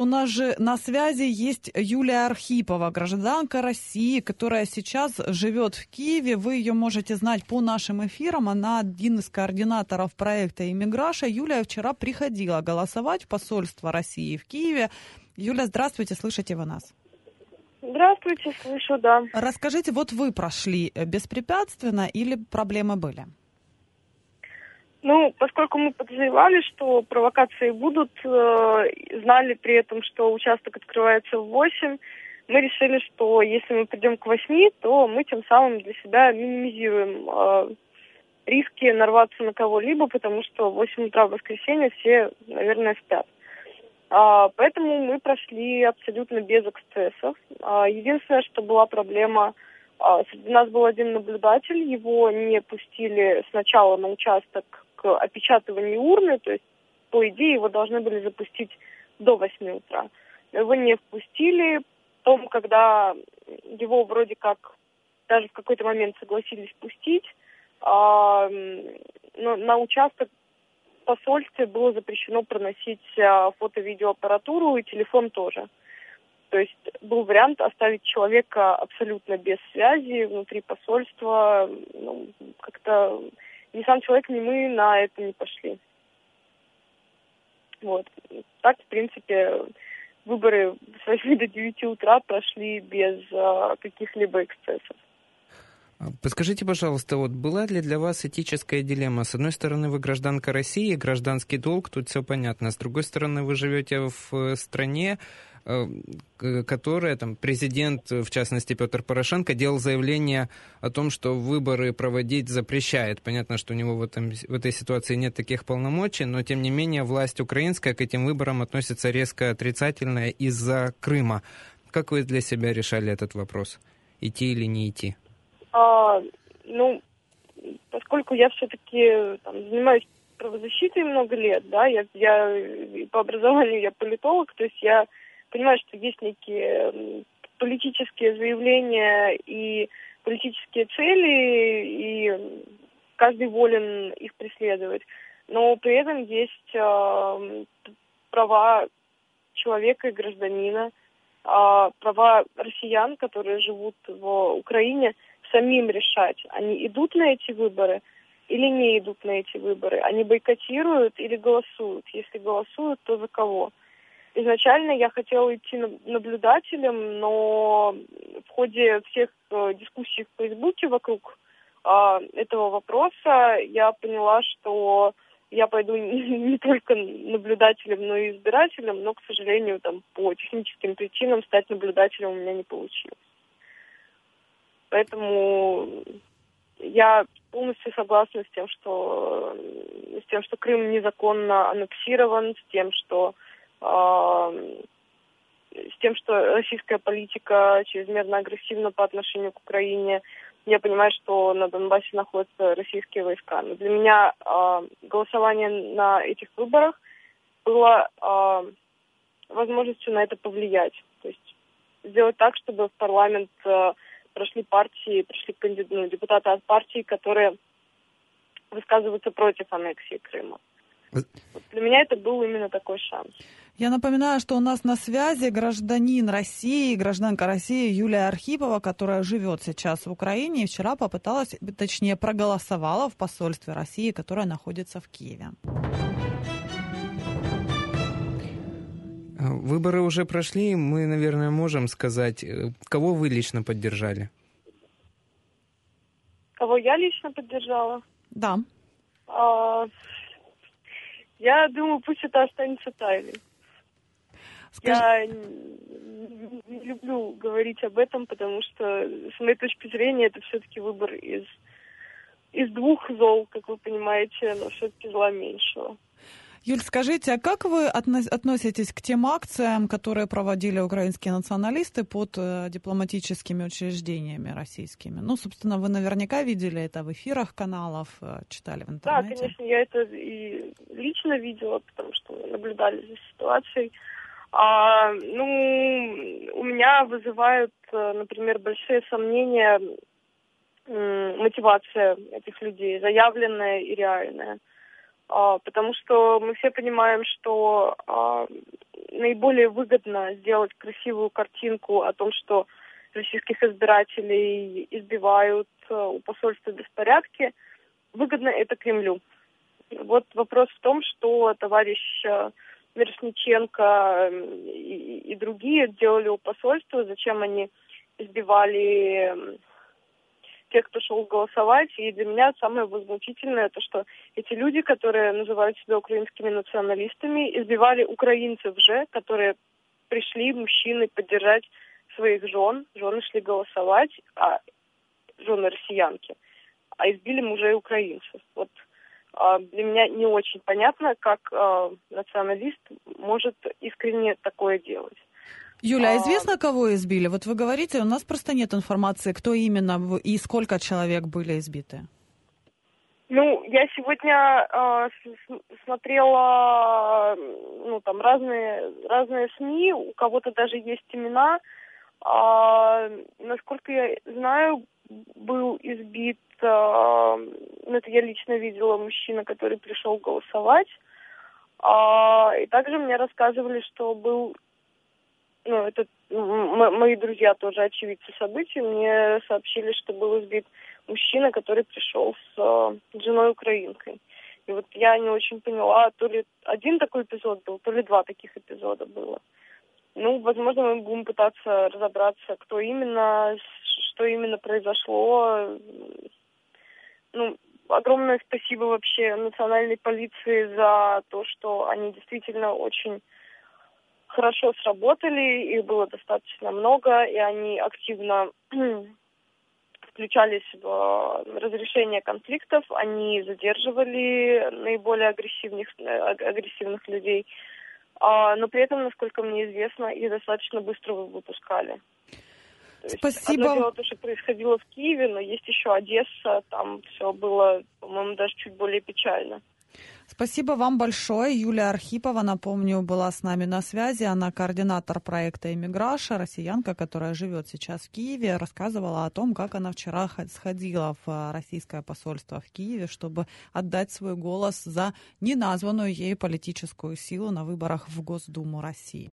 нас же на связи есть Юлия Архипова, гражданка России, которая сейчас живет в Киеве. Вы ее можете знать по нашим эфирам. Она один из координаторов проекта «Иммиграша». Юлия вчера приходила голосовать в посольство России в Киеве. Юля, здравствуйте, слышите вы нас? Здравствуйте, слышу, да. Расскажите, вот вы прошли беспрепятственно или проблемы были? Ну, поскольку мы подозревали, что провокации будут, знали при этом, что участок открывается в 8, мы решили, что если мы придем к 8, то мы тем самым для себя минимизируем риски нарваться на кого-либо, потому что в 8 утра в воскресенье все, наверное, спят. Поэтому мы прошли абсолютно без эксцессов. Единственное, что была проблема, среди нас был один наблюдатель, его не пустили сначала на участок к опечатыванию урны, то есть, по идее, его должны были запустить до 8 утра. Но его не впустили. Потом, когда его вроде как даже в какой-то момент согласились пустить, на участок в посольстве было запрещено проносить фото-видеоаппаратуру и телефон тоже. То есть был вариант оставить человека абсолютно без связи внутри посольства. Ну, как-то ни сам человек, ни мы на это не пошли. Вот. Так, в принципе, выборы с 8 до 9 утра прошли без каких-либо эксцессов. Подскажите, пожалуйста, вот была ли для вас этическая дилемма? С одной стороны, вы гражданка России, гражданский долг, тут все понятно. С другой стороны, вы живете в стране, которая, там, президент, в частности, Петр Порошенко, делал заявление о том, что выборы проводить запрещает. Понятно, что у него в этой ситуации нет таких полномочий, но, тем не менее, власть украинская к этим выборам относится резко отрицательно из-за Крыма. Как вы для себя решали этот вопрос? Идти или не идти? Поскольку я все-таки занимаюсь правозащитой много лет, да, я по образованию я политолог, то есть я понимаю, что есть некие политические заявления и политические цели, и каждый волен их преследовать. Но при этом есть права человека и гражданина, права россиян, которые живут в Украине, самим решать, они идут на эти выборы или не идут на эти выборы. Они бойкотируют или голосуют. Если голосуют, то за кого? Изначально я хотела идти наблюдателем, но в ходе всех дискуссий в Фейсбуке вокруг этого вопроса я поняла, что я пойду не только наблюдателем, но и избирателем, но, к сожалению, по техническим причинам стать наблюдателем у меня не получилось. Поэтому я полностью согласна с тем, что Крым незаконно аннексирован, с тем, что российская политика чрезмерно агрессивна по отношению к Украине. Я понимаю, что на Донбассе находятся российские войска. Но для меня голосование на этих выборах было возможностью на это повлиять. То есть сделать так, чтобы в парламент прошли депутаты от партий, которые высказываются против аннексии Крыма. Вот для меня это был именно такой шанс. Я напоминаю, что у нас на связи гражданин России, гражданка России Юлия Архипова, которая живет сейчас в Украине и вчера проголосовала в посольстве России, которое находится в Киеве. Выборы уже прошли, мы, наверное, можем сказать, кого вы лично поддержали? Кого я лично поддержала? Да. Я думаю, пусть это останется тайной. Я не люблю говорить об этом, потому что, с моей точки зрения, это все-таки выбор из двух зол, как вы понимаете, но все-таки зла меньшего. Юль, скажите, а как вы относитесь к тем акциям, которые проводили украинские националисты под дипломатическими учреждениями российскими? Ну, собственно, вы наверняка видели это в эфирах каналов, читали в интернете. Да, конечно, я это и лично видела, потому что мы наблюдали за ситуацией. У меня вызывают, например, большие сомнения мотивация этих людей, заявленная и реальная. Потому что мы все понимаем, что наиболее выгодно сделать красивую картинку о том, что российских избирателей избивают, у посольства беспорядки. Выгодно это Кремлю. Вот вопрос в том, что товарищ Мирошниченко и другие делали у посольства, зачем они избивали тех, кто шел голосовать. И для меня самое возмутительное то, что эти люди, которые называют себя украинскими националистами, избивали украинцев же, которые пришли, мужчины, поддержать своих жен. Жены шли голосовать, жены россиянки, а избили мужей украинцев. Вот для меня не очень понятно, как националист может искренне такое делать. Юля, известно, кого избили? Вот вы говорите, у нас просто нет информации, кто именно и сколько человек были избиты. Ну, я сегодня смотрела, там разные СМИ, у кого-то даже есть имена. Насколько я знаю, был избит, это я лично видела, мужчина, который пришел голосовать. И также мне рассказывали, что был, мои друзья тоже очевидцы событий, мне сообщили, что был избит мужчина, который пришел с женой украинкой. И вот я не очень поняла, то ли один такой эпизод был, то ли два таких эпизода было. Возможно, мы будем пытаться разобраться, кто именно, что именно произошло. Огромное спасибо вообще национальной полиции за то, что они действительно очень хорошо сработали, их было достаточно много, и они активно включались в разрешение конфликтов, они задерживали наиболее агрессивных людей. Но при этом, насколько мне известно, их достаточно быстро выпускали. Спасибо. Одно дело то, что происходило в Киеве, но есть еще Одесса, там все было, по-моему, даже чуть более печально. Спасибо вам большое. Юлия Архипова, напомню, была с нами на связи. Она координатор проекта «Эмиграша», россиянка, которая живет сейчас в Киеве, рассказывала о том, как она вчера сходила в российское посольство в Киеве, чтобы отдать свой голос за неназванную ею политическую силу на выборах в Госдуму России.